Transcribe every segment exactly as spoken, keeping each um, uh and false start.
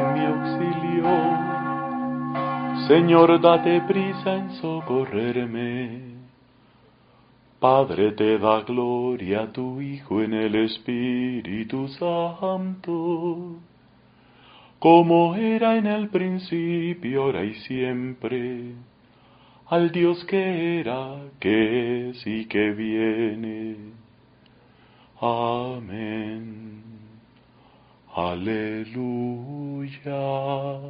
en mi auxilio. Señor, date prisa en socorrerme. Padre, te da gloria a tu Hijo en el Espíritu Santo, como era en el principio, ahora y siempre, al Dios que era, que es y que viene. Amén. Aleluya.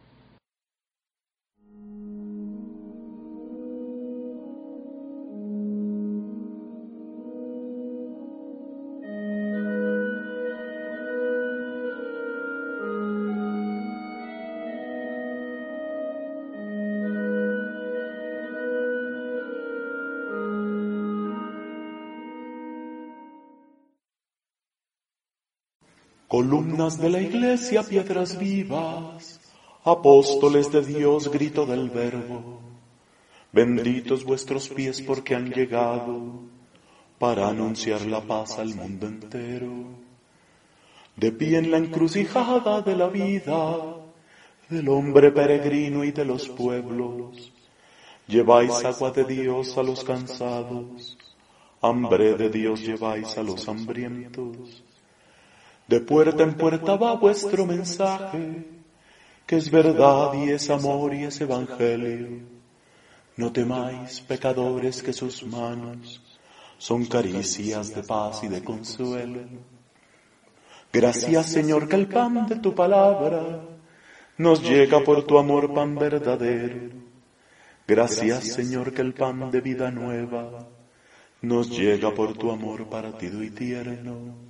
Columnas de la Iglesia, piedras vivas, apóstoles de Dios, grito del Verbo, benditos vuestros pies porque han llegado para anunciar la paz al mundo entero. De pie en la encrucijada de la vida, del hombre peregrino y de los pueblos, lleváis agua de Dios a los cansados, hambre de Dios lleváis a los hambrientos. De puerta en puerta va vuestro mensaje, que es verdad y es amor y es evangelio. No temáis, pecadores, que sus manos son caricias de paz y de consuelo. Gracias, Señor, que el pan de tu palabra nos llega por tu amor, pan verdadero. Gracias, Señor, que el pan de vida nueva nos llega por tu amor partido y tierno.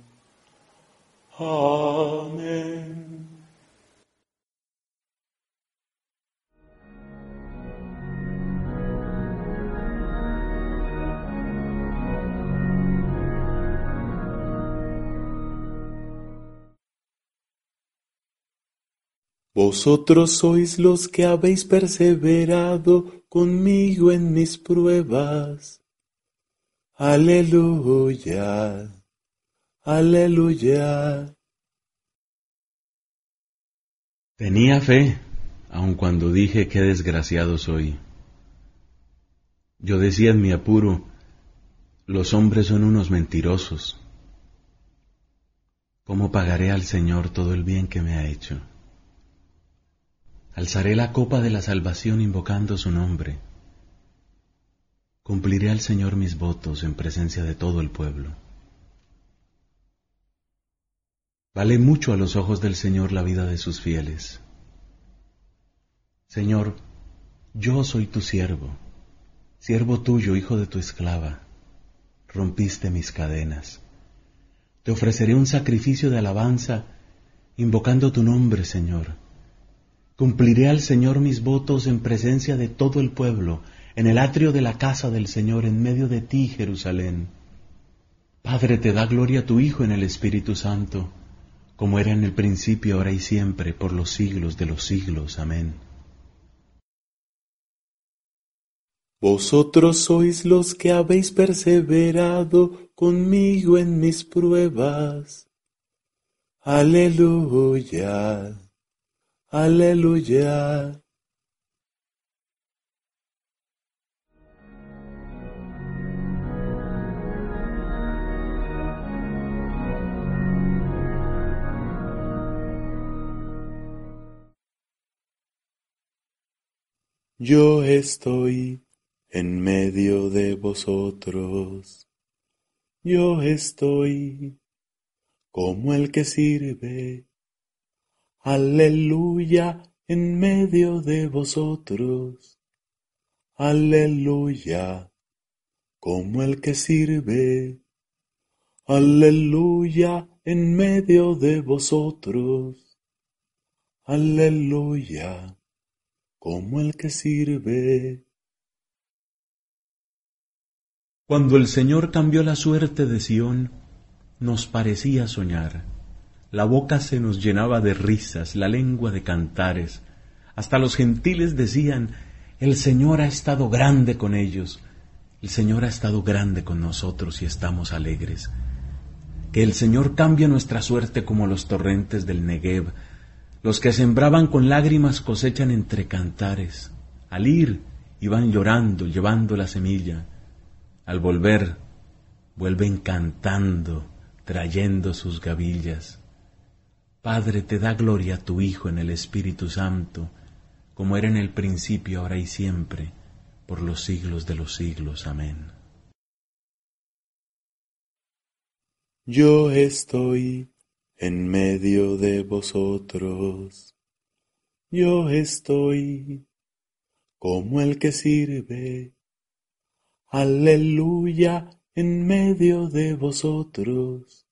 Amén. Vosotros sois los que habéis perseverado conmigo en mis pruebas. Aleluya. Aleluya. Tenía fe, aun cuando dije qué desgraciado soy. Yo decía en mi apuro, los hombres son unos mentirosos. ¿Cómo pagaré al Señor todo el bien que me ha hecho? Alzaré la copa de la salvación invocando su nombre. Cumpliré al Señor mis votos en presencia de todo el pueblo. Vale mucho a los ojos del Señor la vida de sus fieles. Señor, yo soy tu siervo, siervo tuyo, hijo de tu esclava. Rompiste mis cadenas. Te ofreceré un sacrificio de alabanza, invocando tu nombre, Señor. Cumpliré al Señor mis votos en presencia de todo el pueblo, en el atrio de la casa del Señor, en medio de ti, Jerusalén. Padre, te da gloria a tu Hijo en el Espíritu Santo, como era en el principio, ahora y siempre, por los siglos de los siglos. Amén. Vosotros sois los que habéis perseverado conmigo en mis pruebas. Aleluya. Aleluya. Yo estoy en medio de vosotros. Yo estoy como el que sirve. Aleluya, en medio de vosotros. Aleluya, como el que sirve. Aleluya, en medio de vosotros. Aleluya, como el que sirve. Cuando el Señor cambió la suerte de Sión, nos parecía soñar. La boca se nos llenaba de risas, la lengua de cantares. Hasta los gentiles decían, el Señor ha estado grande con ellos. El Señor ha estado grande con nosotros y estamos alegres. Que el Señor cambie nuestra suerte como los torrentes del Negev. Los que sembraban con lágrimas cosechan entre cantares. Al ir, iban llorando, llevando la semilla. Al volver, vuelven cantando, trayendo sus gavillas. Padre, te da gloria a tu Hijo en el Espíritu Santo, como era en el principio, ahora y siempre, por los siglos de los siglos. Amén. Yo estoy en medio de vosotros. Yo estoy como el que sirve. Aleluya, en medio de vosotros.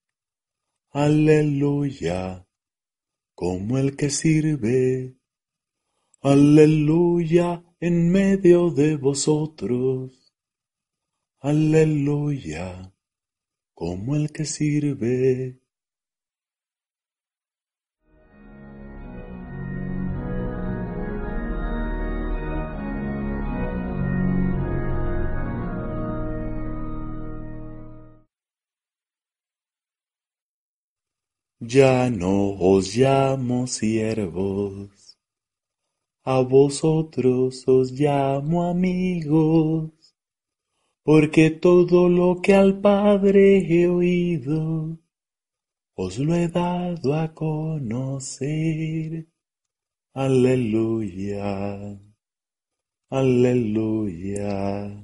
Aleluya, como el que sirve. Aleluya, en medio de vosotros. Aleluya, como el que sirve. Ya no os llamo siervos, a vosotros os llamo amigos, porque todo lo que al Padre he oído, os lo he dado a conocer. Aleluya, aleluya.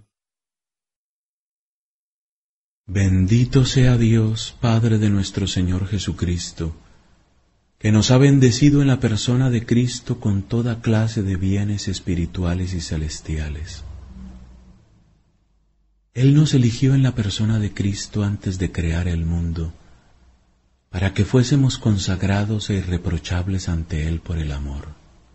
Bendito sea Dios, Padre de nuestro Señor Jesucristo, que nos ha bendecido en la persona de Cristo con toda clase de bienes espirituales y celestiales. Él nos eligió en la persona de Cristo antes de crear el mundo, para que fuésemos consagrados e irreprochables ante Él por el amor.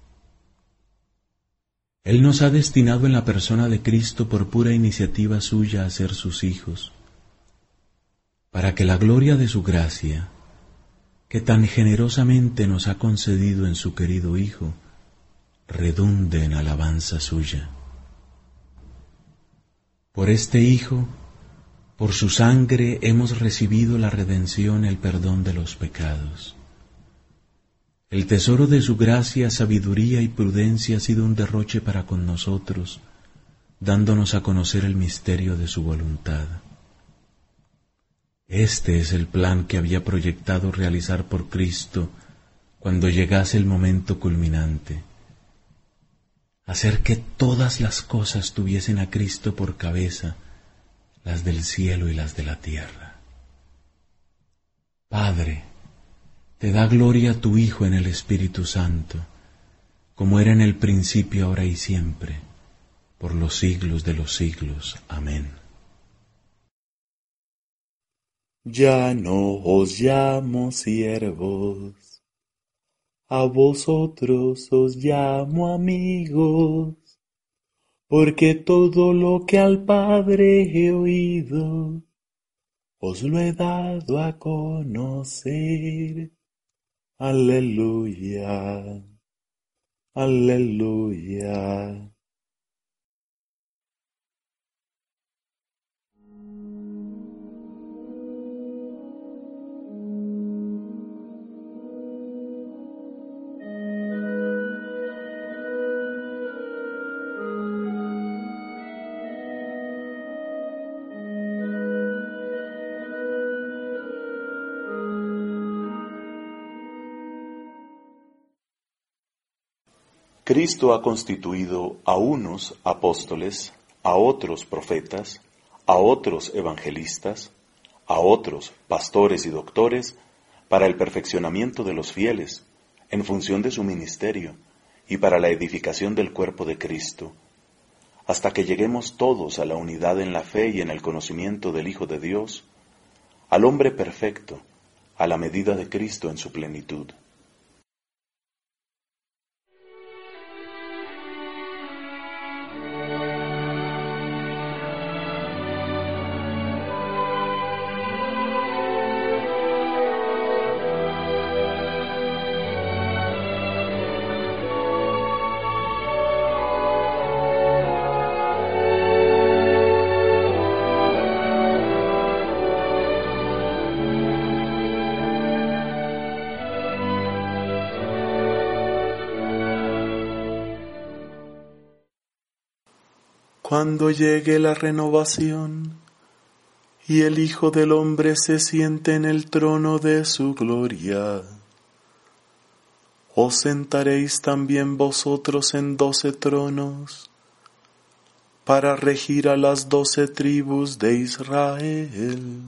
Él nos ha destinado en la persona de Cristo por pura iniciativa suya a ser sus hijos, para que la gloria de su gracia, que tan generosamente nos ha concedido en su querido Hijo, redunde en alabanza suya. Por este Hijo, por su sangre hemos recibido la redención, el perdón de los pecados. El tesoro de su gracia, sabiduría y prudencia ha sido un derroche para con nosotros, dándonos a conocer el misterio de su voluntad. Este es el plan que había proyectado realizar por Cristo cuando llegase el momento culminante: hacer que todas las cosas tuviesen a Cristo por cabeza, las del cielo y las de la tierra. Padre, te da gloria a tu Hijo en el Espíritu Santo, como era en el principio, ahora y siempre, por los siglos de los siglos. Amén. Ya no os llamo siervos, a vosotros os llamo amigos, porque todo lo que al Padre he oído, os lo he dado a conocer. Aleluya, aleluya. Cristo ha constituido a unos apóstoles, a otros profetas, a otros evangelistas, a otros pastores y doctores, para el perfeccionamiento de los fieles, en función de su ministerio, y para la edificación del cuerpo de Cristo, hasta que lleguemos todos a la unidad en la fe y en el conocimiento del Hijo de Dios, al hombre perfecto, a la medida de Cristo en su plenitud. Cuando llegue la renovación y el Hijo del Hombre se siente en el trono de su gloria, os sentaréis también vosotros en doce tronos para regir a las doce tribus de Israel.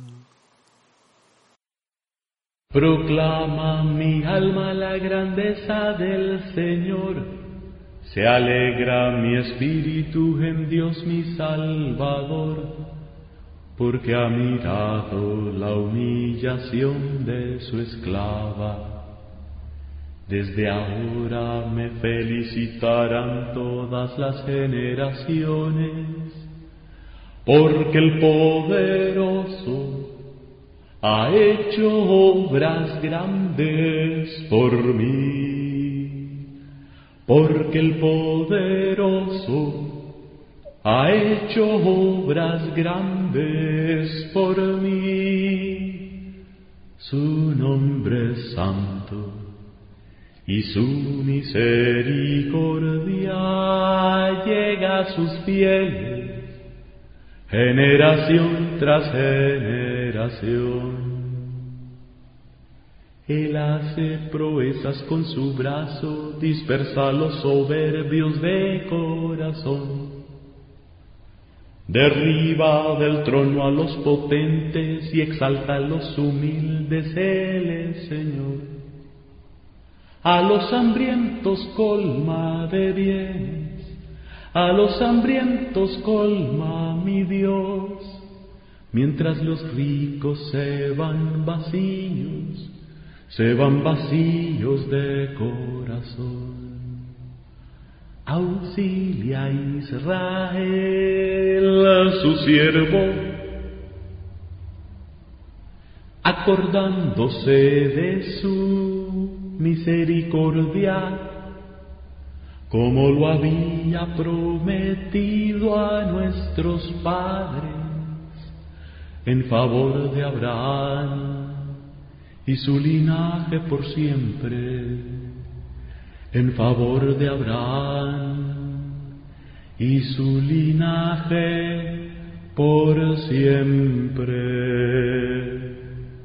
Proclama mi alma la grandeza del Señor. Se alegra mi espíritu en Dios mi Salvador, porque ha mirado la humillación de su esclava. Desde ahora me felicitarán todas las generaciones, porque el poderoso ha hecho obras grandes por mí. Porque el poderoso ha hecho obras grandes por mí. Su nombre es santo y su misericordia llega a sus fieles, generación tras generación. Él hace proezas con su brazo, dispersa a los soberbios de corazón. Derriba del trono a los potentes y exalta a los humildes, Él es Señor. A los hambrientos colma de bienes, a los hambrientos colma mi Dios, mientras los ricos se van vacíos, se van vacíos de corazón. Auxilia a Israel, su siervo, acordándose de su misericordia, como lo había prometido a nuestros padres, en favor de Abraham y su linaje por siempre, en favor de Abraham y su linaje por siempre.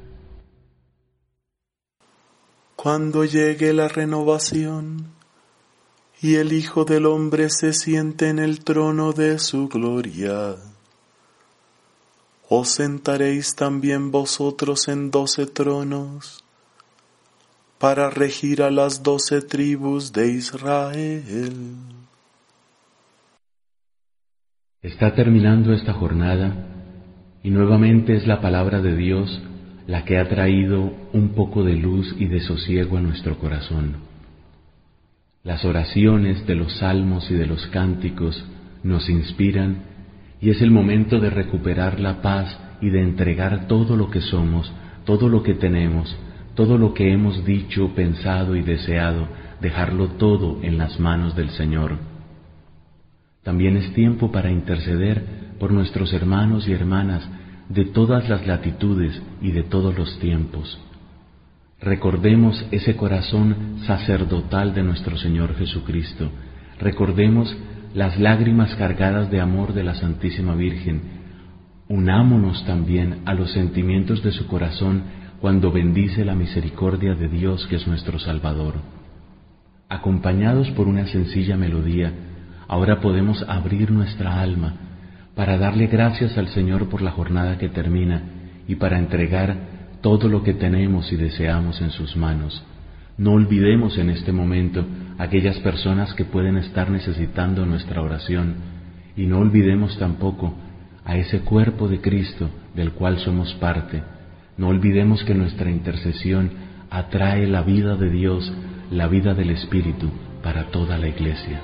Cuando llegue la renovación y el Hijo del Hombre se siente en el trono de su gloria, os sentaréis también vosotros en doce tronos para regir a las doce tribus de Israel. Está terminando esta jornada y nuevamente es la palabra de Dios la que ha traído un poco de luz y de sosiego a nuestro corazón. Las oraciones de los salmos y de los cánticos nos inspiran y es el momento de recuperar la paz y de entregar todo lo que somos, todo lo que tenemos, todo lo que hemos dicho, pensado y deseado, dejarlo todo en las manos del Señor. También es tiempo para interceder por nuestros hermanos y hermanas de todas las latitudes y de todos los tiempos. Recordemos ese corazón sacerdotal de nuestro Señor Jesucristo. Recordemos las lágrimas cargadas de amor de la Santísima Virgen. Unámonos también a los sentimientos de su corazón cuando bendice la misericordia de Dios que es nuestro Salvador. Acompañados por una sencilla melodía, ahora podemos abrir nuestra alma para darle gracias al Señor por la jornada que termina y para entregar todo lo que tenemos y deseamos en sus manos. No olvidemos en este momento aquellas personas que pueden estar necesitando nuestra oración y no olvidemos tampoco a ese cuerpo de Cristo del cual somos parte. No olvidemos que nuestra intercesión atrae la vida de Dios, la vida del Espíritu para toda la Iglesia.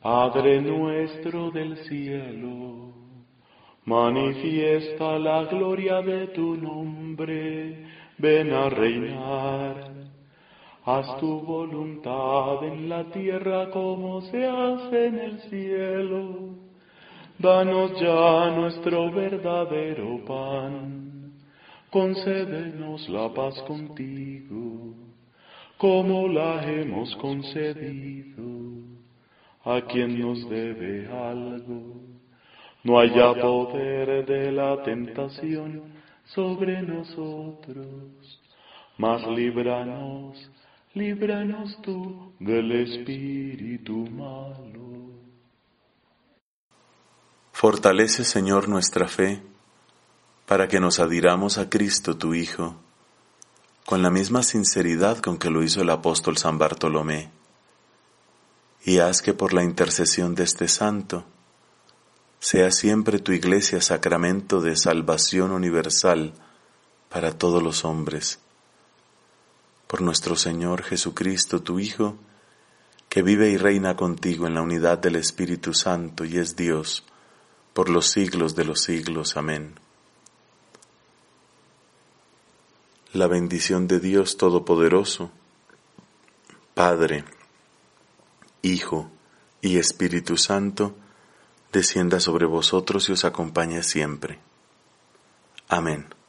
Padre nuestro del cielo, manifiesta la gloria de tu nombre, ven a reinar. Haz tu voluntad en la tierra como se hace en el cielo. Danos ya nuestro verdadero pan. Concédenos la paz contigo, como la hemos concedido a quien nos debe algo. No haya poder de la tentación sobre nosotros, mas líbranos, líbranos tú del espíritu malo. Fortalece, Señor, nuestra fe, para que nos adhiramos a Cristo, tu Hijo, con la misma sinceridad con que lo hizo el apóstol San Bartolomé, y haz que por la intercesión de este santo, sea siempre tu Iglesia sacramento de salvación universal para todos los hombres. Por nuestro Señor Jesucristo, tu Hijo, que vive y reina contigo en la unidad del Espíritu Santo y es Dios, por los siglos de los siglos. Amén. La bendición de Dios Todopoderoso, Padre, Hijo y Espíritu Santo, descienda sobre vosotros y os acompañe siempre. Amén.